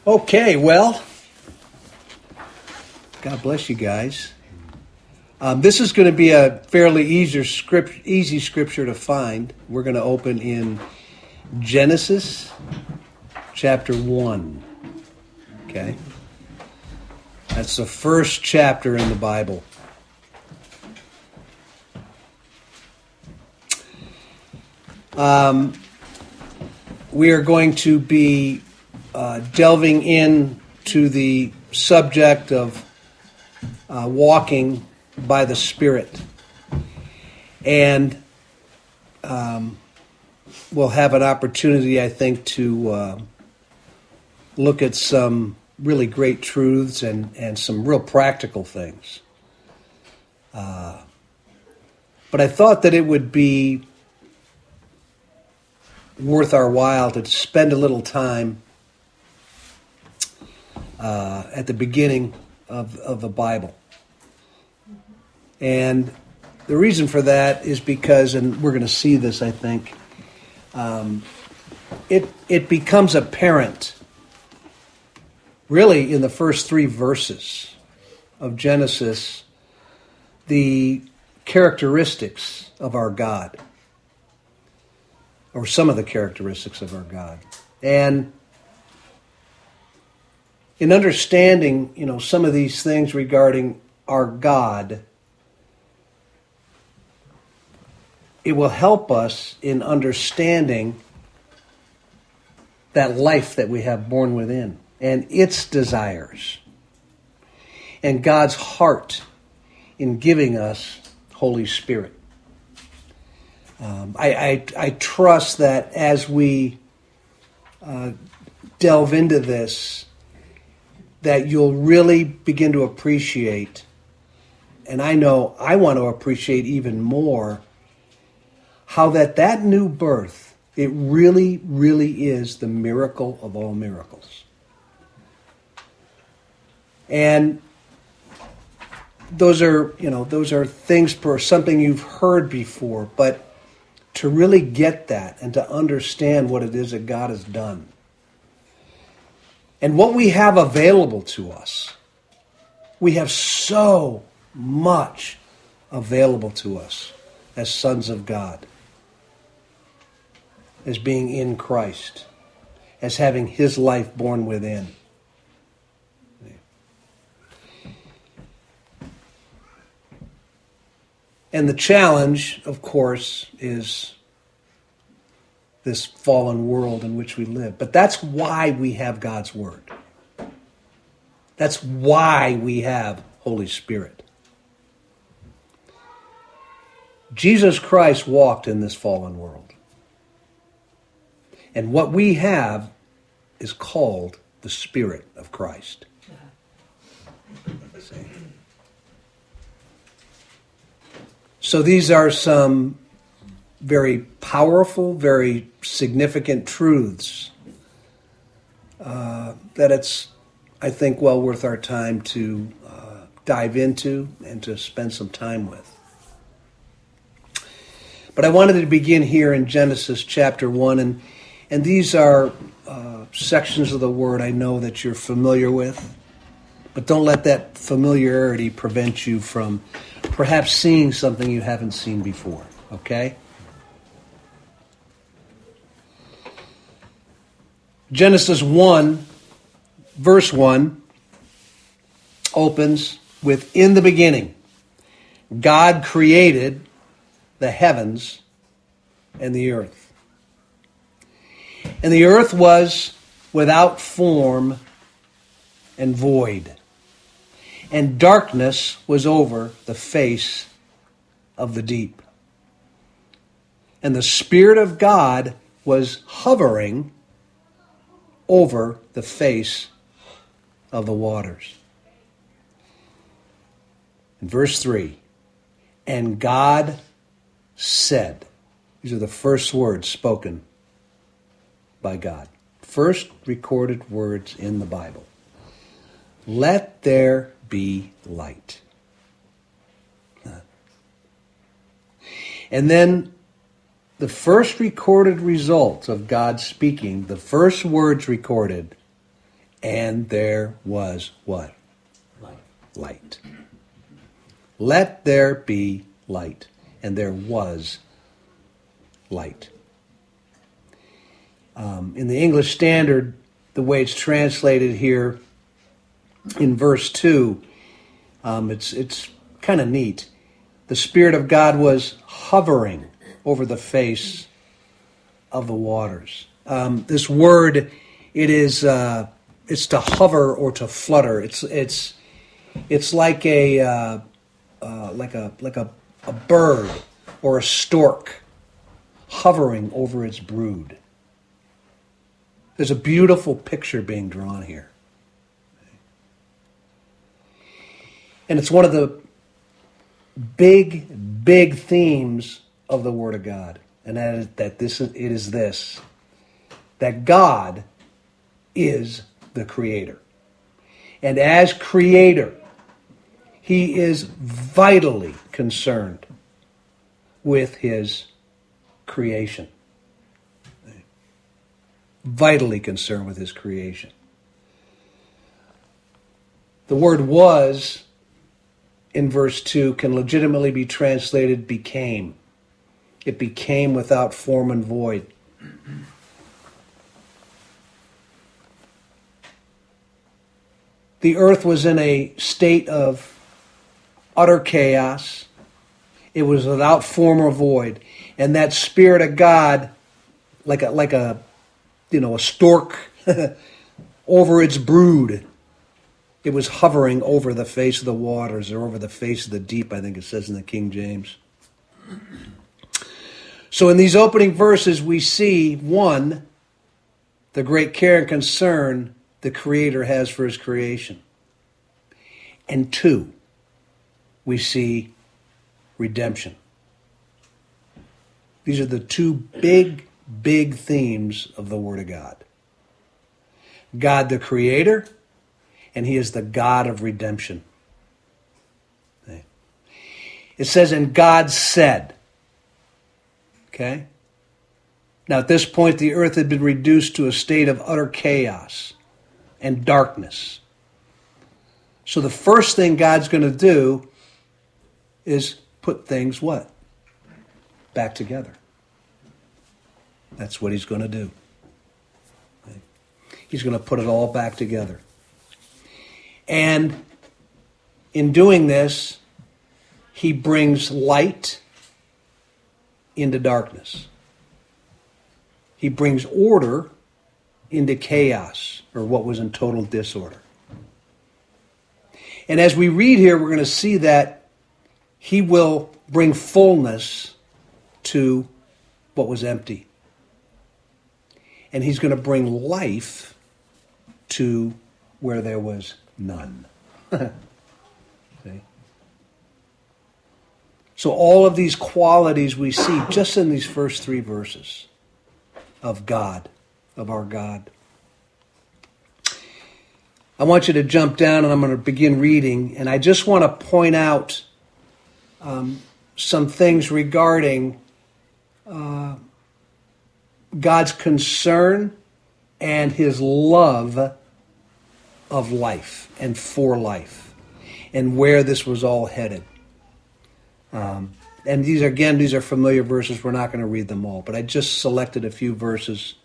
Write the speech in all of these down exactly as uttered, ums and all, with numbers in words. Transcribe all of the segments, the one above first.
Okay, well, God bless you guys. Um, this is going to be a fairly easy, script, easy scripture to find. We're going to open in Genesis chapter one. Okay? That's the first chapter in the Bible. Um, we are going to be uh, delving into the subject of uh, walking by the Spirit. And um, we'll have an opportunity, I think, to uh, look at some really great truths and, and some real practical things. Uh, but I thought that it would be worth our while to spend a little time uh, at the beginning of, of the Bible. And the reason for that is because, and we're going to see this, I think, um, it it becomes apparent really in the first three verses of Genesis the characteristics of our God, or some of the characteristics of our God. And in understanding, you know, some of these things regarding our God, it will help us in understanding that life that we have born within and its desires and God's heart in giving us Holy Spirit. Um, I, I, I trust that as we uh, delve into this, that you'll really begin to appreciate, and I know I want to appreciate even more, how that that new birth, it really, really is the miracle of all miracles. And those are, you know, those are things for something you've heard before, but to really get that and to understand what it is that God has done and what we have available to us. We have so much available to us as sons of God, as being in Christ, as having His life born within. And the challenge, of course, is this fallen world in which we live. But that's why we have God's Word. That's why we have Holy Spirit. Jesus Christ walked in this fallen world. And what we have is called the Spirit of Christ. See? So these are some very powerful, very significant truths uh, that it's, I think, well worth our time to uh, dive into and to spend some time with. But I wanted to begin here in Genesis chapter one, and, and these are uh, sections of the Word I know that you're familiar with, but don't let that familiarity prevent you from perhaps seeing something you haven't seen before, okay? Genesis one, verse one, opens with, "In the beginning, God created the heavens and the earth. And the earth was without form and void, and darkness was over the face of the deep. And the Spirit of God was hovering over the face of the waters." In verse three, "And God said," these are the first words spoken by God. First recorded words in the Bible. "Let there be light." And then the first recorded result of God speaking, the first words recorded, And there was what? Light. Light. Let there be light. And there was light. Um, in the English Standard, the way it's translated here in verse two, um, it's it's kind of neat. The Spirit of God was hovering over the face of the waters. Um, this word, it is uh, it's to hover or to flutter. It's it's it's like a uh, uh, like a like a, a bird or a stork hovering over its brood. There's a beautiful picture being drawn here. And it's one of the big, big themes of the Word of God. And that is that this is, it is this, that God is the Creator. And as Creator, He is vitally concerned with His creation. Vitally concerned with His creation. The word was, in verse two, can legitimately be translated became. It became without form and void. The earth was in a state of utter chaos. It was without form or void. And that Spirit of God, like a, like a, you know, a stork over its brood, it was hovering over the face of the waters, or over the face of the deep, I think it says in the King James. So in these opening verses, we see, one, the great care and concern the Creator has for His creation. And two, we see redemption. These are the two big, big themes of the Word of God. God the Creator, and He is the God of redemption. It says, and God said. Okay? Now at this point, the earth had been reduced to a state of utter chaos and darkness. So the first thing God's going to do is put things what? Back together. That's what He's going to do. He's going to put it all back together. And in doing this, He brings light into darkness. He brings order into chaos, or what was in total disorder. And as we read here, we're going to see that He will bring fullness to what was empty. And He's going to bring life to where there was none. See? So all of these qualities we see just in these first three verses of God, of our God. I want you to jump down and I'm going to begin reading. And I just want to point out um, some things regarding uh, God's concern and His love of life and for life and where this was all headed. Um, and these, again, these are familiar verses. We're not going to read them all, but I just selected a few verses.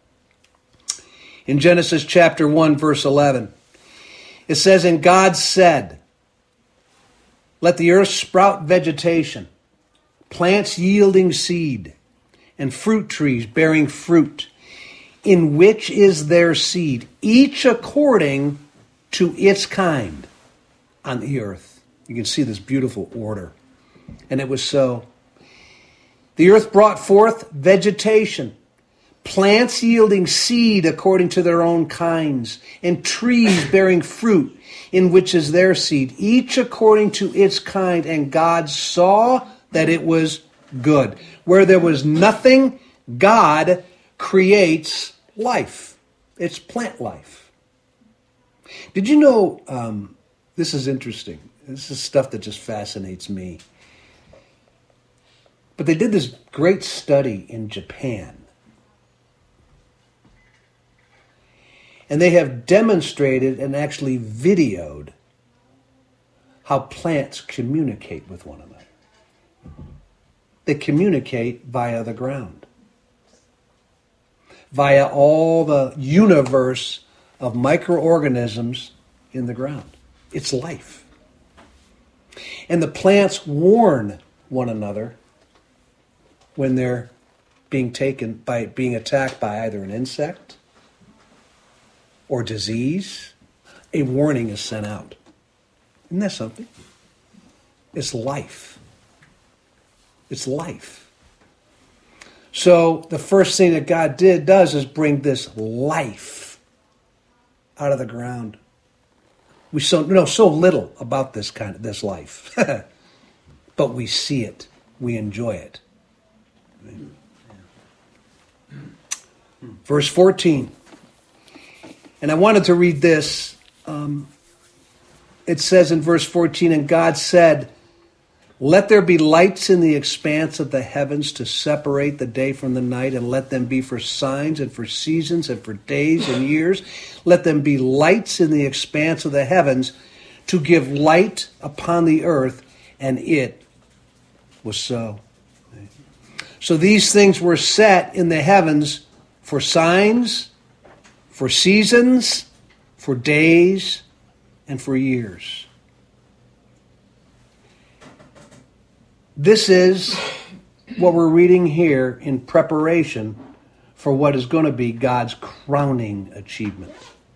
In Genesis chapter one, verse eleven, it says, and God said, let the earth sprout vegetation, plants yielding seed, and fruit trees bearing fruit, in which is their seed, each according to its kind on the earth. You can see this beautiful order. And it was so. The earth brought forth vegetation, plants yielding seed according to their own kinds, and trees bearing fruit, in which is their seed, each according to its kind. And God saw that it was good. Where there was nothing, God creates life. It's plant life. Did you know, um, this is interesting. This is stuff that just fascinates me. But they did this great study in Japan. And they have demonstrated and actually videoed how plants communicate with one another. They communicate via the ground, via all the universe of microorganisms in the ground. It's life. And the plants warn one another when they're being taken by being attacked by either an insect or disease. A warning is sent out. Isn't that something? It's life. It's life. So the first thing that God did does is bring this life out of the ground. We so know so little about this kind of this life, but we see it, we enjoy it. Verse fourteen, and I wanted to read this. Um, it says in verse fourteen, and God said, "Let there be lights in the expanse of the heavens to separate the day from the night, and let them be for signs and for seasons and for days and years. Let them be lights in the expanse of the heavens to give light upon the earth." And it was so. So these things were set in the heavens for signs, for seasons, for days, and for years. This is what we're reading here in preparation for what is going to be God's crowning achievement.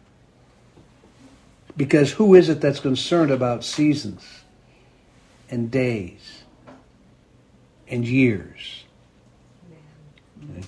Because who is it that's concerned about seasons and days and years? Okay.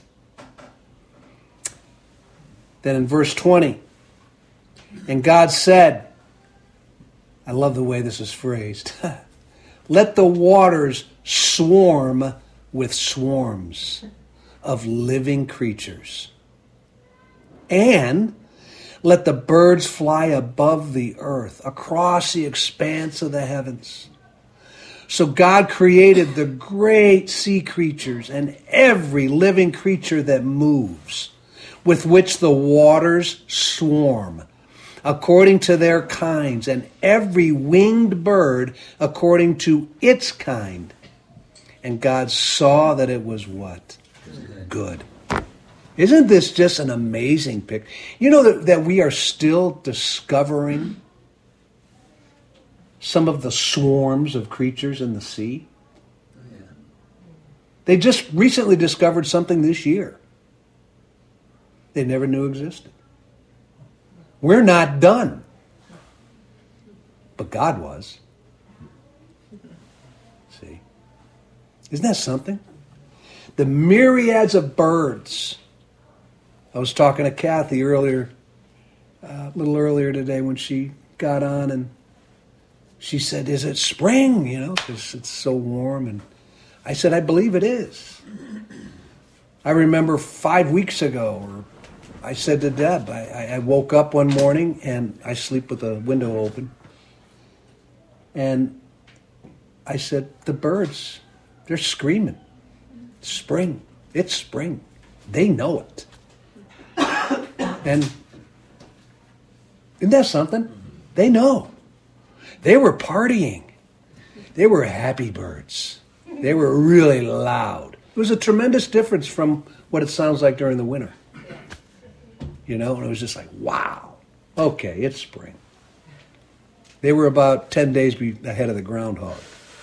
Then in verse twenty, and God said, I love the way this is phrased, let the waters swarm with swarms of living creatures, and let the birds fly above the earth, across the expanse of the heavens. So God created the great sea creatures and every living creature that moves, with which the waters swarm, according to their kinds, and every winged bird according to its kind. And God saw that it was what? Good. Isn't this just an amazing picture? You know that, that we are still discovering some of the swarms of creatures in the sea? They just recently discovered something this year they never knew existed. We're not done. But God was. See? Isn't that something? The myriads of birds. I was talking to Kathy earlier, uh, a little earlier today when she got on, and she said, is it spring? You know, because it's so warm. And I said, I believe it is. I remember five weeks ago, or I said to Deb, I, I woke up one morning and I sleep with the window open. And I said, the birds, they're screaming. Spring. It's spring. They know it. And isn't that something? They know. They were partying. They were happy birds. They were really loud. It was a tremendous difference from what it sounds like during the winter. You know, and it was just like, wow. Okay, it's spring. They were about ten days be- ahead of the groundhog.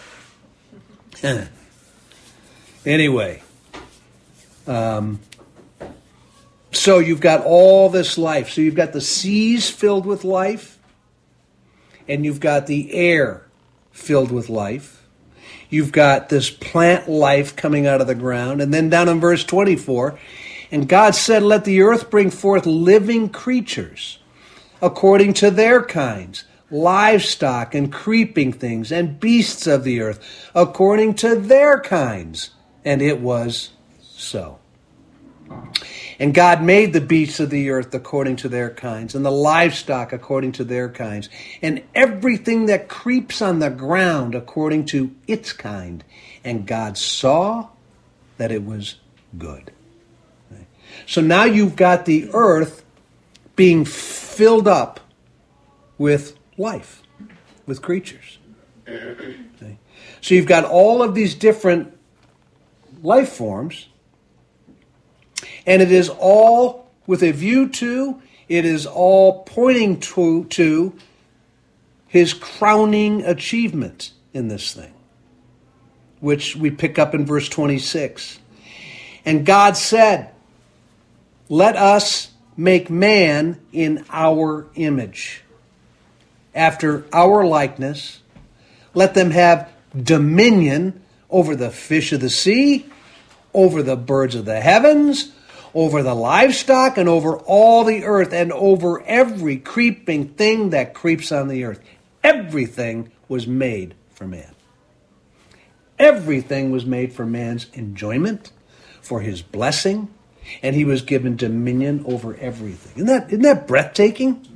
Anyway, um, so you've got all this life. So you've got the seas filled with life, and you've got the air filled with life. You've got this plant life coming out of the ground. And then down in verse twenty-four, and God said, let the earth bring forth living creatures according to their kinds, livestock and creeping things, and beasts of the earth according to their kinds. And it was so. And God made the beasts of the earth according to their kinds, and the livestock according to their kinds, and everything that creeps on the ground according to its kind. And God saw that it was good. So now you've got the earth being filled up with life, with creatures. Okay. So you've got all of these different life forms, and it is all with a view to, it is all pointing to, to his crowning achievement in this thing, which we pick up in verse twenty-six. And God said, let us make man in our image, after our likeness. Let them have dominion over the fish of the sea, over the birds of the heavens, over the livestock, and over all the earth, and over every creeping thing that creeps on the earth. Everything was made for man. Everything was made for man's enjoyment, for his blessing, and he was given dominion over everything. Isn't that, isn't that breathtaking?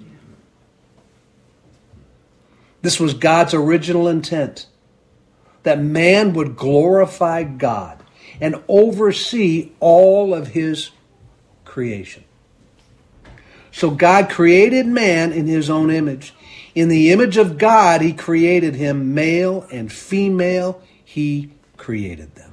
This was God's original intent, that man would glorify God and oversee all of his creation. So God created man in his own image. In the image of God, he created him, male and female, he created them.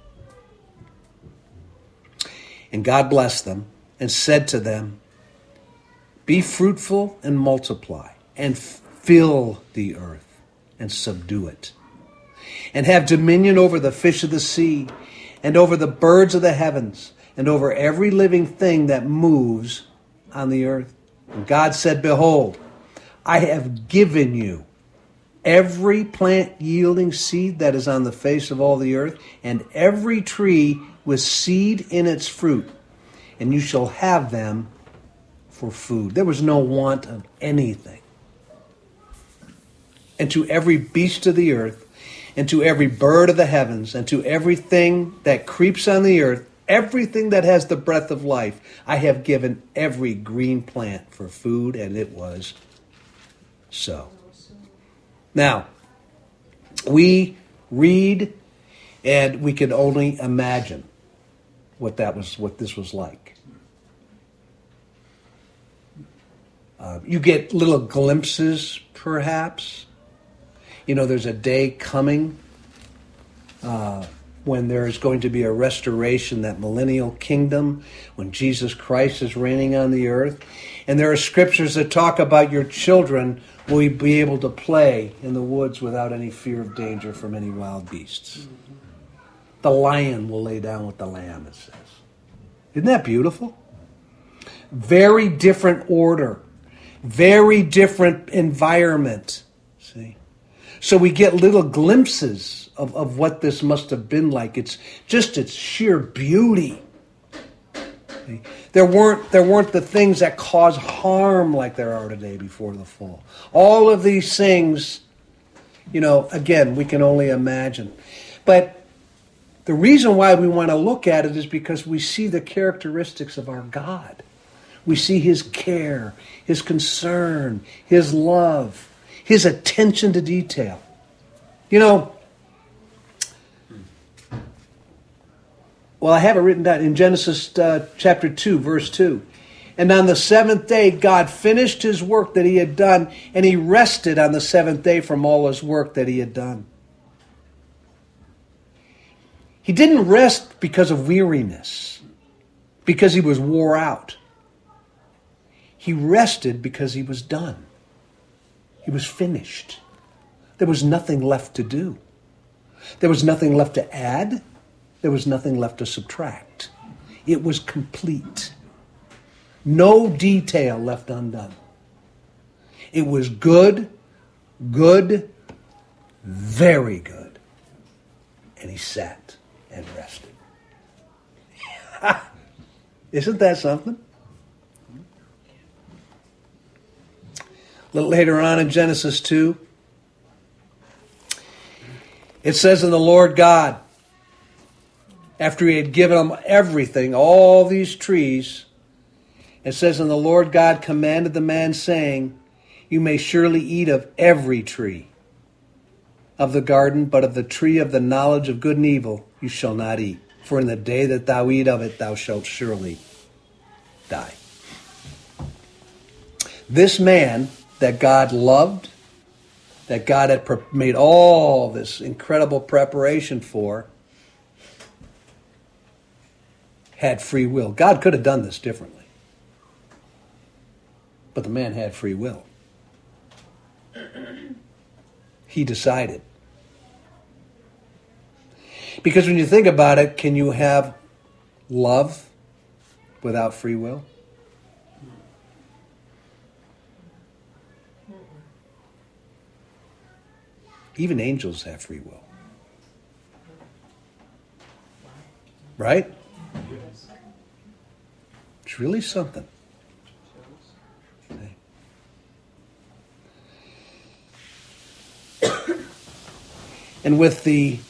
And God blessed them and said to them, be fruitful and multiply, and fill the earth and subdue it, and have dominion over the fish of the sea, and over the birds of the heavens, and over every living thing that moves on the earth. And God said, behold, I have given you every plant yielding seed that is on the face of all the earth, and every tree with seed in its fruit, and you shall have them for food. There was no want of anything. And to every beast of the earth, and to every bird of the heavens, and to everything that creeps on the earth, everything that has the breath of life, I have given every green plant for food, and it was so. Now, we read, and we can only imagine what that was, what this was like. Uh, you get little glimpses, perhaps. You know, there's a day coming uh, when there is going to be a restoration, that millennial kingdom, when Jesus Christ is reigning on the earth. And there are scriptures that talk about your children will be able to play in the woods without any fear of danger from any wild beasts. The lion will lay down with the lamb, it says. Isn't that beautiful? Very different order. Very different environment. See? So we get little glimpses of, of what this must have been like. It's just its sheer beauty. See? There weren't, there weren't the things that cause harm like there are today before the fall. All of these things, you know, again, we can only imagine. But the reason why we want to look at it is because we see the characteristics of our God. We see his care, his concern, his love, his attention to detail. You know, well, I have it written down in Genesis uh, chapter two, verse two. And on the seventh day, God finished his work that he had done, and he rested on the seventh day from all his work that he had done. He didn't rest because of weariness, because he was wore out. He rested because he was done. He was finished. There was nothing left to do. There was nothing left to add. There was nothing left to subtract. It was complete. No detail left undone. It was good, good, very good. And he sat and rested. Isn't that something? A little later on in Genesis two, it says, in the Lord God, after he had given them everything, all these trees, it says, and the Lord God commanded the man, saying, you may surely eat of every tree of the garden, but of the tree of the knowledge of good and evil you shall not eat. For in the day that thou eat of it, thou shalt surely die. This man that God loved, that God had pre- made all this incredible preparation for, had free will. God could have done this differently. But the man had free will. He decided. Because when you think about it, can you have love without free will? Even angels have free will. Right? It's really something. And with the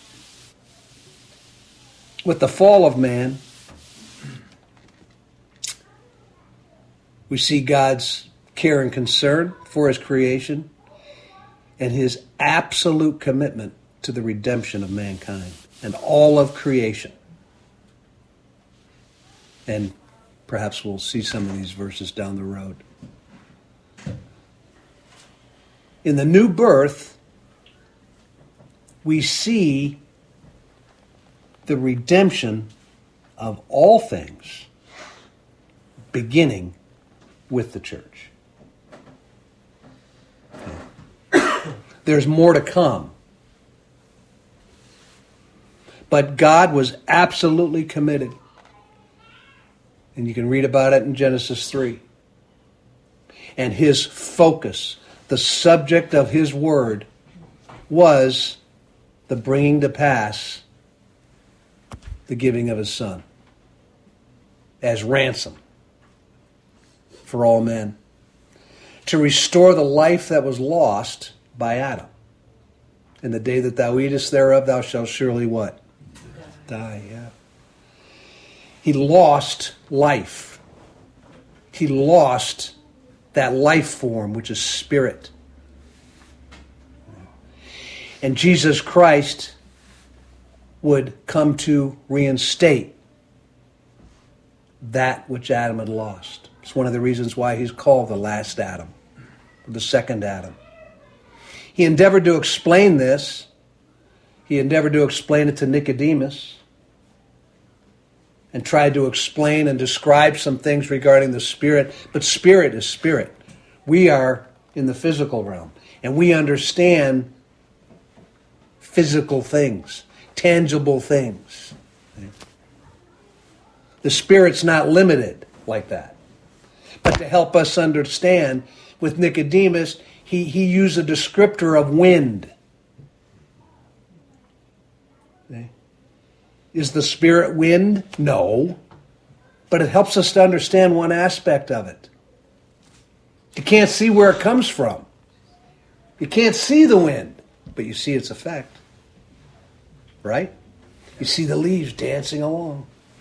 with the fall of man, we see God's care and concern for his creation and his absolute commitment to the redemption of mankind and all of creation. And perhaps we'll see some of these verses down the road. In the new birth, we see the redemption of all things beginning with the church. There's more to come. But God was absolutely committed. And you can read about it in Genesis three. And his focus, the subject of his word, was the bringing to pass the giving of his son as ransom for all men, to restore the life that was lost by Adam. In the day that thou eatest thereof, thou shalt surely what? Die, yeah. He lost life. He lost that life form, which is spirit. And Jesus Christ would come to reinstate that which Adam had lost. It's one of the reasons why he's called the last Adam, the second Adam. He endeavored to explain this. He endeavored to explain it to Nicodemus and tried to explain and describe some things regarding the spirit. But spirit is spirit. We are in the physical realm, and we understand physical things, tangible things. The spirit's not limited like that. But to help us understand, with Nicodemus, he, he used a descriptor of wind. Okay. Is the spirit wind? No. But it helps us to understand one aspect of it. You can't see where it comes from. You can't see the wind, but you see its effect. Right? You see the leaves dancing along.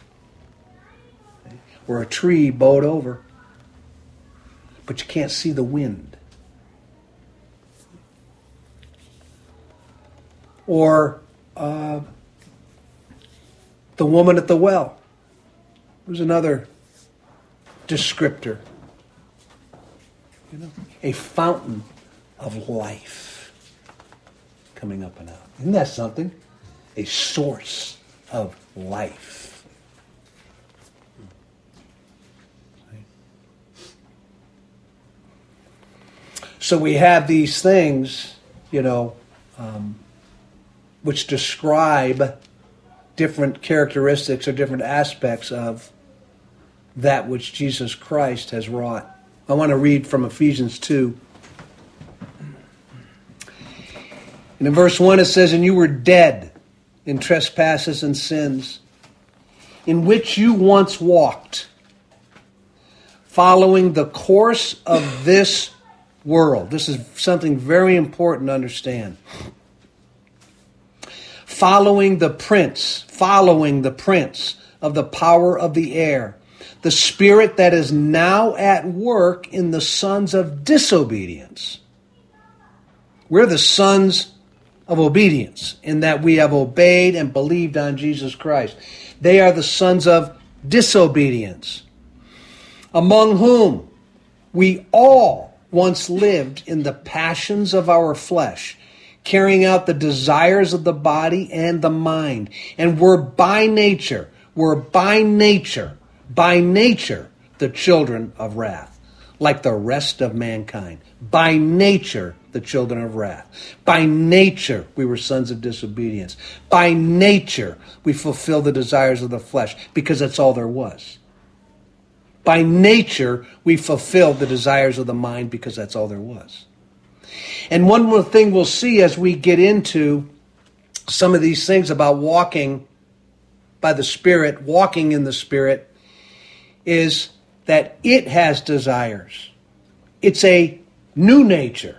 Or a tree bowed over. But you can't see the wind. Or uh, the woman at the well. There's another descriptor. You know, a fountain of life coming up and out. Isn't that something? A source of life. So we have these things, you know, um, which describe different characteristics or different aspects of that which Jesus Christ has wrought. I want to read from Ephesians two. And in verse one it says, "And you were dead in trespasses and sins, in which you once walked, following the course of this world." This is something very important to understand. Following the prince, following the prince of the power of the air, the spirit that is now at work in the sons of disobedience. We're the sons of obedience in that we have obeyed and believed on Jesus Christ. They are the sons of disobedience, among whom We all once lived in the passions of our flesh, carrying out the desires of the body and the mind. And we're by nature, we're by nature, by nature, the children of wrath, like the rest of mankind. By nature, the children of wrath. By nature, we were sons of disobedience. By nature, we fulfill the desires of the flesh, because that's all there was. By nature, we fulfilled the desires of the mind, because that's all there was. And one more thing we'll see as we get into some of these things about walking by the Spirit, walking in the Spirit, is that it has desires. It's a new nature.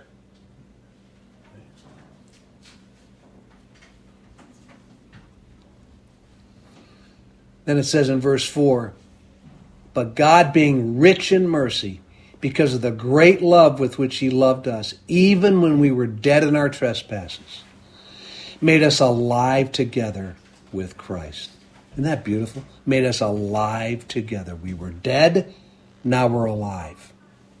Then it says in verse four, but God, being rich in mercy, because of the great love with which he loved us, even when we were dead in our trespasses, made us alive together with Christ. Isn't that beautiful? Made us alive together. We were dead, now we're alive.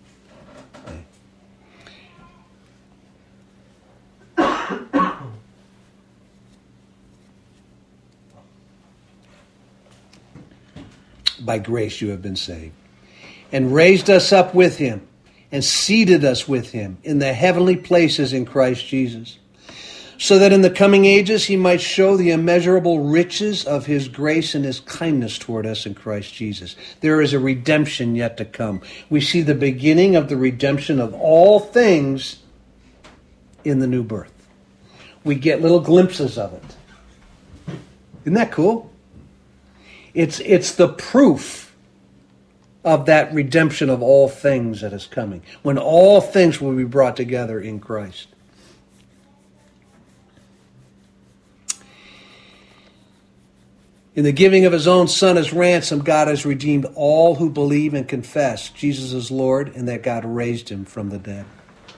Okay. By grace you have been saved, and raised us up with him, and seated us with him in the heavenly places in Christ Jesus, so that in the coming ages he might show the immeasurable riches of his grace and his kindness toward us in Christ Jesus. There is a redemption yet to come. We see the beginning of the redemption of all things in the new birth. We get little glimpses of it. Isn't that cool? It's, it's the proof of that redemption of all things that is coming, when all things will be brought together in Christ. In the giving of his own Son as ransom, God has redeemed all who believe and confess Jesus is Lord, and that God raised him from the dead.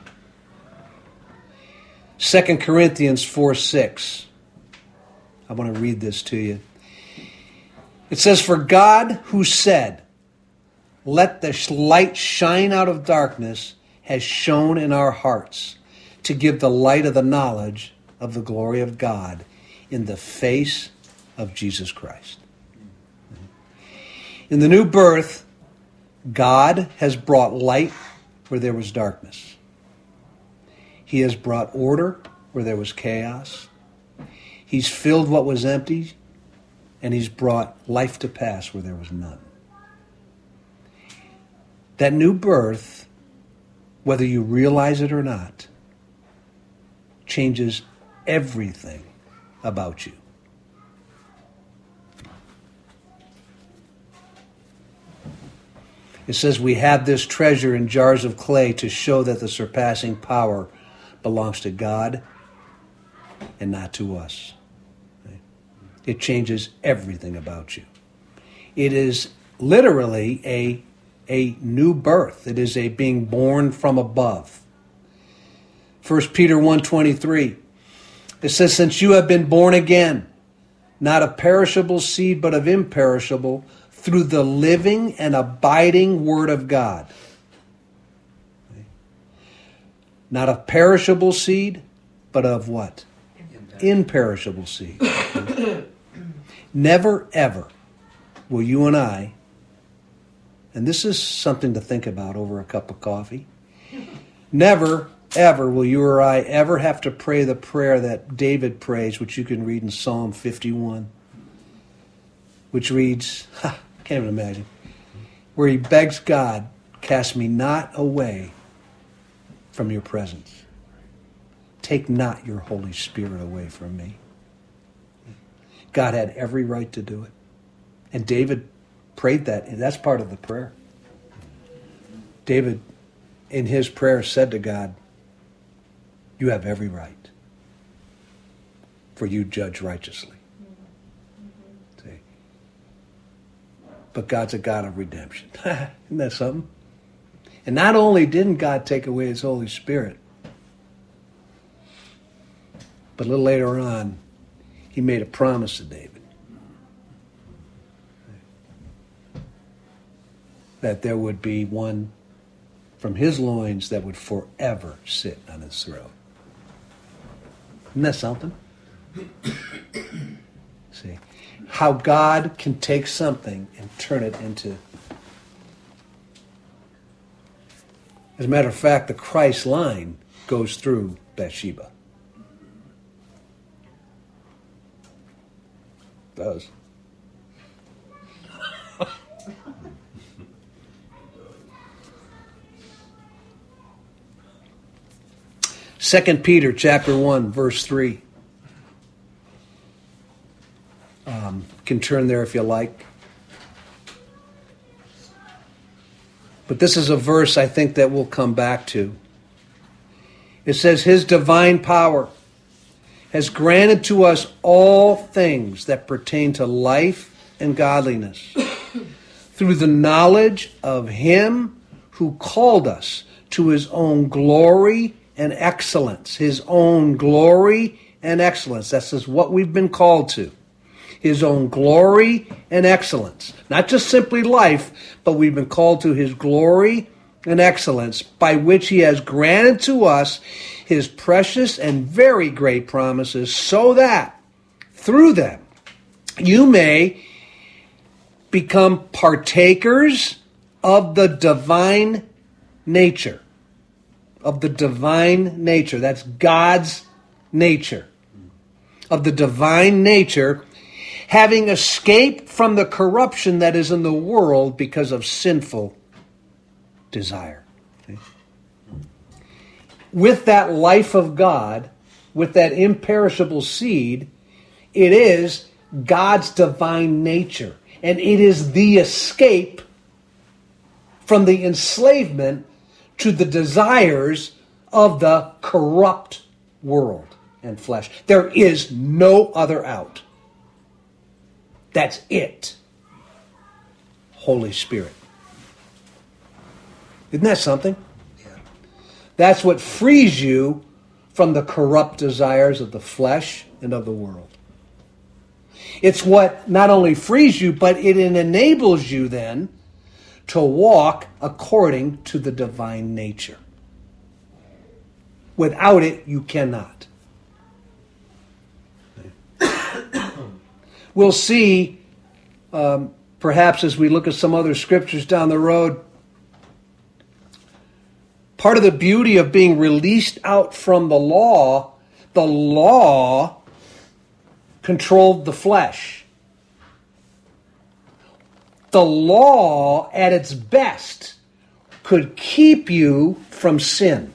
Second Corinthians four six. I want to read this to you. It says, for God, who said, let the light shine out of darkness, has shone in our hearts to give the light of the knowledge of the glory of God in the face of Jesus Christ. In the new birth, God has brought light where there was darkness. He has brought order where there was chaos. He's filled what was empty, and he's brought life to pass where there was none. That new birth, whether you realize it or not, changes everything about you. It says we have this treasure in jars of clay to show that the surpassing power belongs to God and not to us. It changes everything about you. It is literally a, a new birth. It is a being born from above. First Peter one twenty-three. It says, since you have been born again, not of perishable seed, but of imperishable, through the living and abiding Word of God. Not of perishable seed, but of what? Imperishable seed. Never, ever will you and I, and this is something to think about over a cup of coffee, never, ever will you or I ever have to pray the prayer that David prays, which you can read in Psalm fifty-one, which reads, ha, can't even imagine, where he begs God, cast me not away from your presence. Take not your Holy Spirit away from me. God had every right to do it. And David prayed that, and that's part of the prayer. David, in his prayer, said to God, you have every right, for you judge righteously. See? But God's a God of redemption. Isn't that something? And not only didn't God take away his Holy Spirit, but a little later on, he made a promise to David that there would be one from his loins that would forever sit on his throne. Isn't that something? See, how God can take something and turn it into... As a matter of fact, the Christ line goes through Bathsheba. It does. Second Peter chapter one, verse three. Um, you can turn there if you like. But this is a verse I think that we'll come back to. It says, His divine power has granted to us all things that pertain to life and godliness through the knowledge of Him who called us to His own glory and excellence. His own glory and excellence. This is what we've been called to. His own glory and excellence. Not just simply life, but we've been called to His glory and excellence, by which He has granted to us His precious and very great promises, so that through them you may become partakers of the divine nature. Of the divine nature. That's God's nature. Of the divine nature, having escaped from the corruption that is in the world because of sinful desire. See? With that life of God, with that imperishable seed, it is God's divine nature. And it is the escape from the enslavement to the desires of the corrupt world and flesh. There is no other out. That's it. Holy Spirit. Isn't that something? Yeah. That's what frees you from the corrupt desires of the flesh and of the world. It's what not only frees you, but it enables you then to walk according to the divine nature. Without it, you cannot. We'll see, um, perhaps as we look at some other scriptures down the road, part of the beauty of being released out from the law, the law controlled the flesh. The law, at its best, could keep you from sin.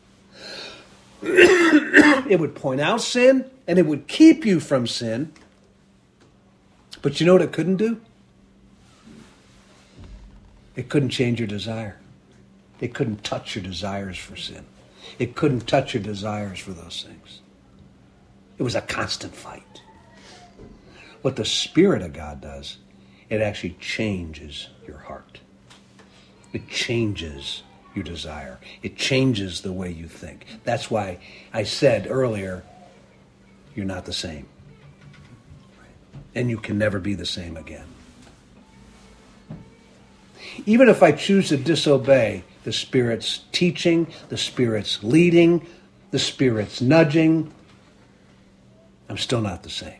It would point out sin, and it would keep you from sin. But you know what it couldn't do? It couldn't change your desire. It couldn't touch your desires for sin. It couldn't touch your desires for those things. It was a constant fight. What the Spirit of God does, it actually changes your heart. It changes your desire. It changes the way you think. That's why I said earlier, you're not the same. And you can never be the same again. Even if I choose to disobey the Spirit's teaching, the Spirit's leading, the Spirit's nudging, I'm still not the same.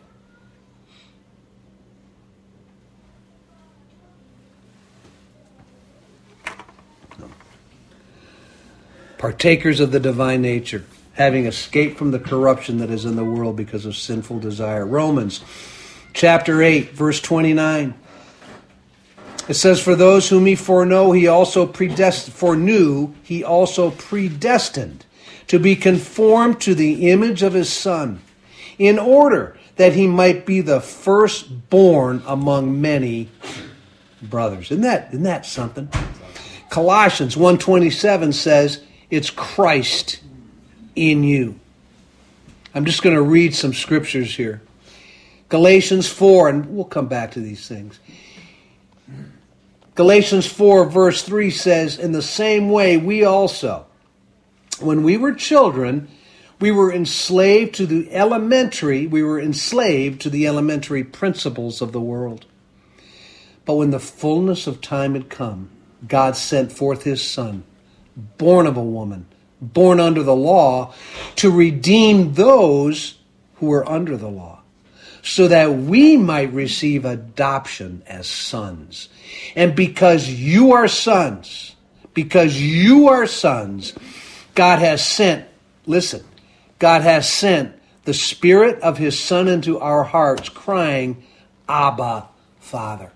No. Partakers of the divine nature, having escaped from the corruption that is in the world because of sinful desire. Romans chapter eight, verse twenty-nine. It says, For those whom he foreknow, he also predestined, foreknew, he also predestined to be conformed to the image of his Son, in order that he might be the firstborn among many brothers. Isn't that, isn't that something? Colossians one twenty-seven says, it's Christ in you. I'm just going to read some scriptures here. Galatians four, and we'll come back to these things. Galatians four verse three says, In the same way we also, when we were children, we were enslaved to the elementary, we were enslaved to the elementary principles of the world. But when the fullness of time had come, God sent forth his Son, born of a woman, born under the law, to redeem those who were under the law, so that we might receive adoption as sons. And because you are sons, because you are sons, God has sent, listen, God has sent the Spirit of His Son into our hearts, crying, Abba, Father.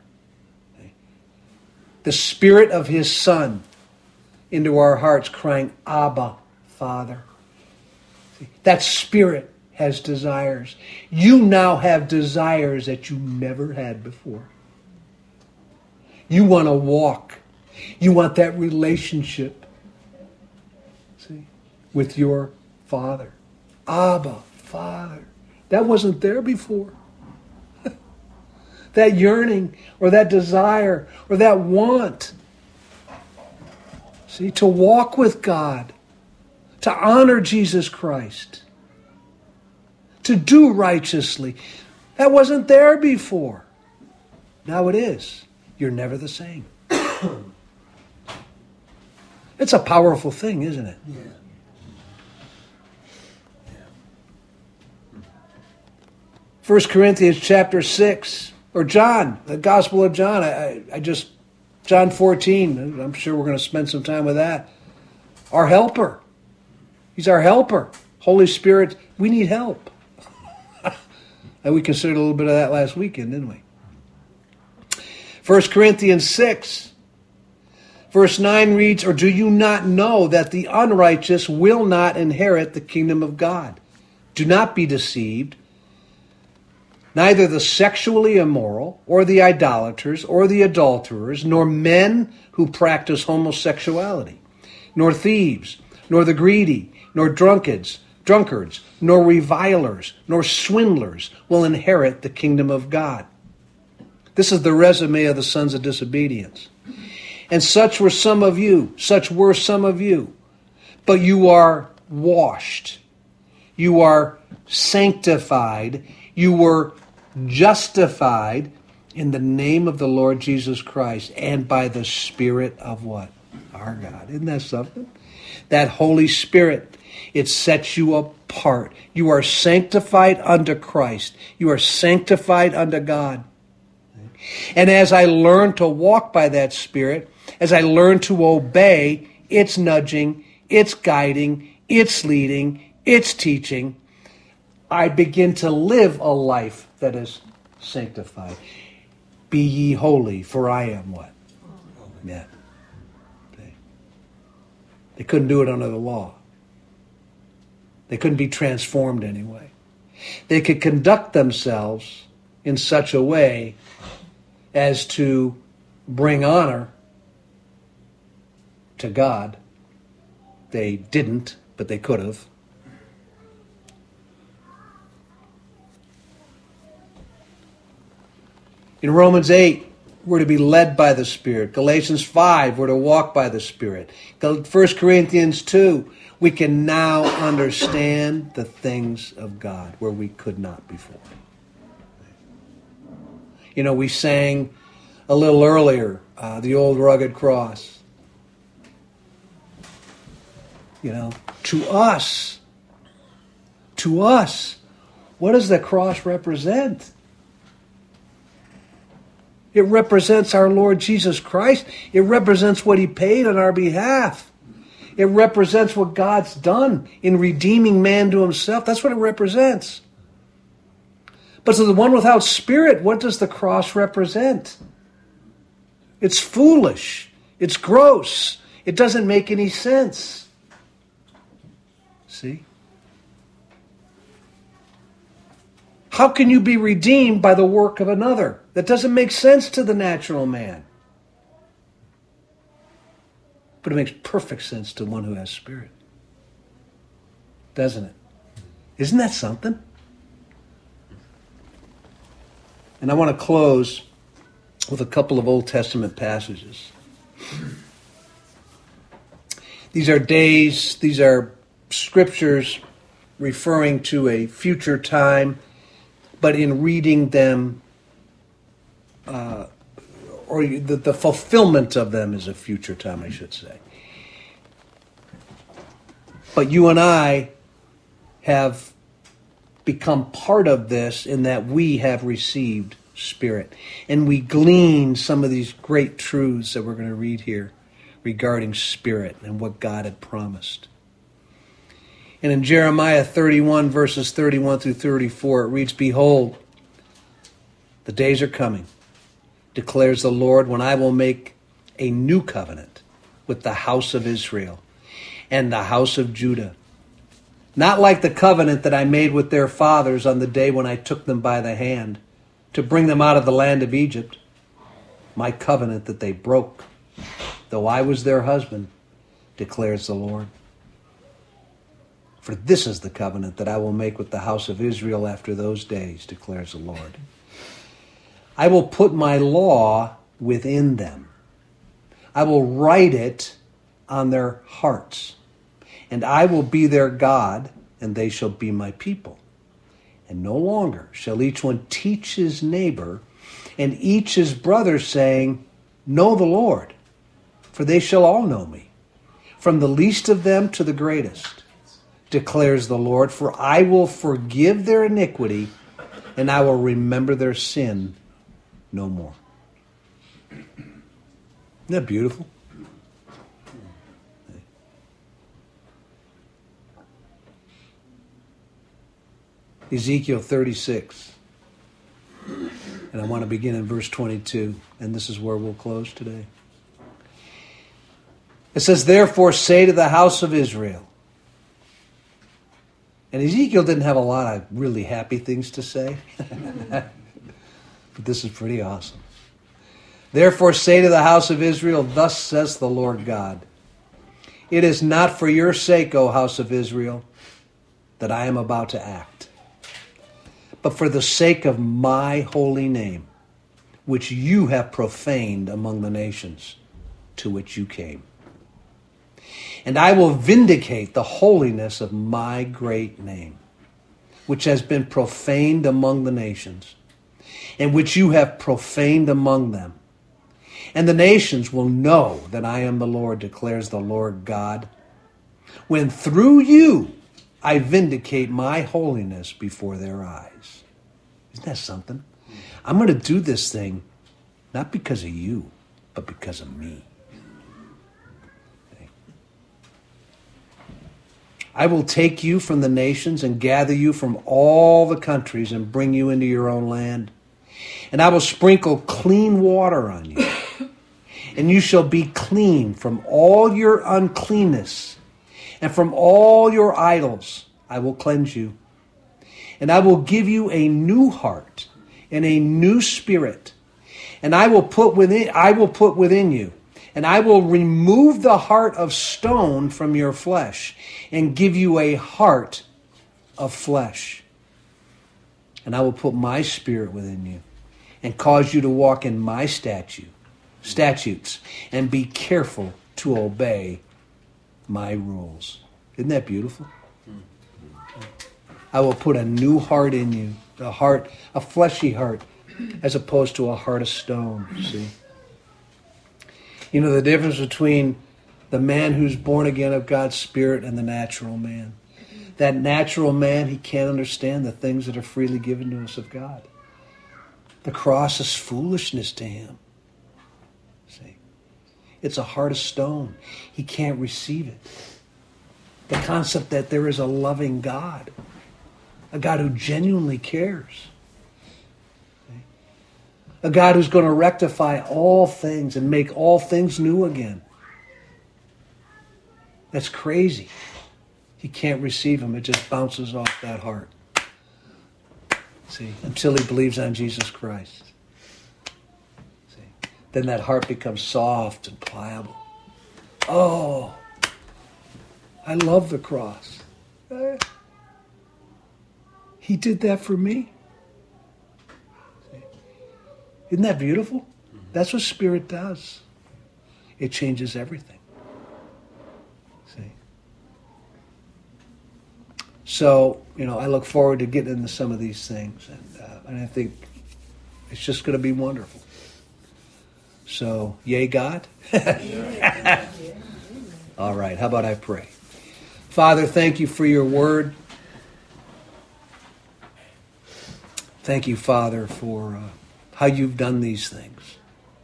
The Spirit of His Son into our hearts, crying, Abba, Father. See, that Spirit has desires. You now have desires that you never had before. You want to walk. You want that relationship, see, with your Father. Abba, Father. That wasn't there before. That yearning or that desire or that want, see, to walk with God, to honor Jesus Christ, to do righteously. That wasn't there before. Now it is. You're never the same. It's a powerful thing, isn't it? Yeah. First Corinthians chapter six, or John, the Gospel of John. I, I, I just, John fourteen, I'm sure we're going to spend some time with that. Our helper. He's our helper. Holy Spirit, we need help. And we considered a little bit of that last weekend, didn't we? First Corinthians six, verse nine reads, or do you not know that the unrighteous will not inherit the kingdom of God? Do not be deceived. Neither the sexually immoral, or the idolaters, or the adulterers, nor men who practice homosexuality, nor thieves, nor the greedy, nor drunkards, drunkards, nor revilers, nor swindlers will inherit the kingdom of God. This is the resume of the sons of disobedience. And such were some of you, such were some of you. But you are washed. You are sanctified. You were justified in the name of the Lord Jesus Christ and by the Spirit of what? Our God. Isn't that something? That Holy Spirit, it sets you apart. You are sanctified unto Christ. You are sanctified unto God. And as I learn to walk by that Spirit, as I learn to obey its nudging, its guiding, its leading, its teaching, I begin to live a life that is sanctified. Be ye holy, for I am what? Yeah. They, they couldn't do it under the law. They couldn't be transformed anyway. They could conduct themselves in such a way as to bring honor to God. They didn't, but they could have. In Romans eight, we're to be led by the Spirit. Galatians five, we're to walk by the Spirit. First Corinthians two, we can now understand the things of God where we could not before. You know, we sang a little earlier, uh, the old rugged cross. You know, to us, to us, what does the cross represent? It represents our Lord Jesus Christ. It represents what He paid on our behalf. It represents what God's done in redeeming man to Himself. That's what it represents. But to the one without Spirit, what does the cross represent? It's foolish. It's gross. It doesn't make any sense. See? How can you be redeemed by the work of another? That doesn't make sense to the natural man. But it makes perfect sense to one who has Spirit. Doesn't it? Isn't that something? And I want to close with a couple of Old Testament passages. These are days, these are scriptures referring to a future time, but in reading them, uh, or the, the fulfillment of them is a future time, I should say. But you and I have become part of this in that we have received Spirit. And we glean some of these great truths that we're going to read here regarding Spirit and what God had promised. And in Jeremiah thirty-one, verses thirty-one through thirty-four, it reads, "Behold, the days are coming, declares the Lord, when I will make a new covenant with the house of Israel and the house of Judah. Not like the covenant that I made with their fathers on the day when I took them by the hand to bring them out of the land of Egypt, my covenant that they broke, though I was their husband, declares the Lord. For this is the covenant that I will make with the house of Israel after those days, declares the Lord. I will put my law within them. I will write it on their hearts. And I will be their God, and they shall be my people. And no longer shall each one teach his neighbor and each his brother, saying, Know the Lord, for they shall all know me, from the least of them to the greatest, declares the Lord. For I will forgive their iniquity, and I will remember their sin no more." Isn't that beautiful? Ezekiel thirty-six. And I want to begin in verse twenty-two. And this is where we'll close today. It says, "Therefore say to the house of Israel." And Ezekiel didn't have a lot of really happy things to say. But this is pretty awesome. "Therefore say to the house of Israel, Thus says the Lord God, It is not for your sake, O house of Israel, that I am about to act, but for the sake of my holy name, which you have profaned among the nations to which you came. And I will vindicate the holiness of my great name, which has been profaned among the nations, and which you have profaned among them. And the nations will know that I am the Lord, declares the Lord God, when through you I vindicate my holiness before their eyes." Isn't that something? I'm going to do this thing not because of you, but because of me. "I will take you from the nations and gather you from all the countries and bring you into your own land. And I will sprinkle clean water on you. And you shall be clean from all your uncleanness, and from all your idols I will cleanse you. And I will give you a new heart and a new spirit. And I will put within I will put within you. And I will remove the heart of stone from your flesh and give you a heart of flesh. And I will put my spirit within you and cause you to walk in my statute, statutes and be careful to obey my rules." Isn't that beautiful? I will put a new heart in you, a heart, a fleshy heart, as opposed to a heart of stone, see? You know the difference between the man who's born again of God's Spirit and the natural man. That natural man, he can't understand the things that are freely given to us of God. The cross is foolishness to him. See? It's a heart of stone. He can't receive it. The concept that there is a loving God, a God who genuinely cares, a God who's going to rectify all things and make all things new again. That's crazy. He can't receive him. It just bounces off that heart. See, until he believes on Jesus Christ. See, then that heart becomes soft and pliable. Oh, I love the cross. He did that for me. See? Isn't that beautiful? That's what Spirit does. It changes everything. See? So, you know, I look forward to getting into some of these things. And, uh, and I think it's just going to be wonderful. So, yay, God? All right, how about I pray? Father, thank you for your word. Thank you, Father, for uh, how you've done these things.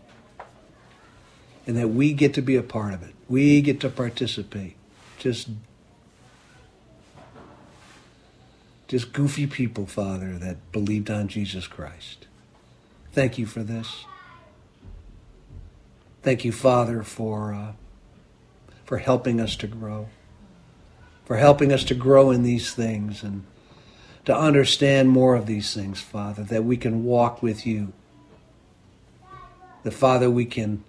And that we get to be a part of it. We get to participate. Just, just goofy people, Father, that believed on Jesus Christ. Thank you for this. Thank you, Father, for uh, for helping us to grow. For helping us to grow in these things and to understand more of these things, Father, that we can walk with you. That, Father, we can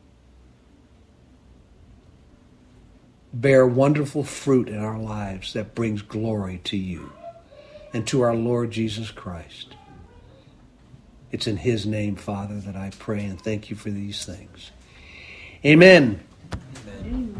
bear wonderful fruit in our lives that brings glory to you and to our Lord Jesus Christ. It's in his name, Father, that I pray and thank you for these things. Amen.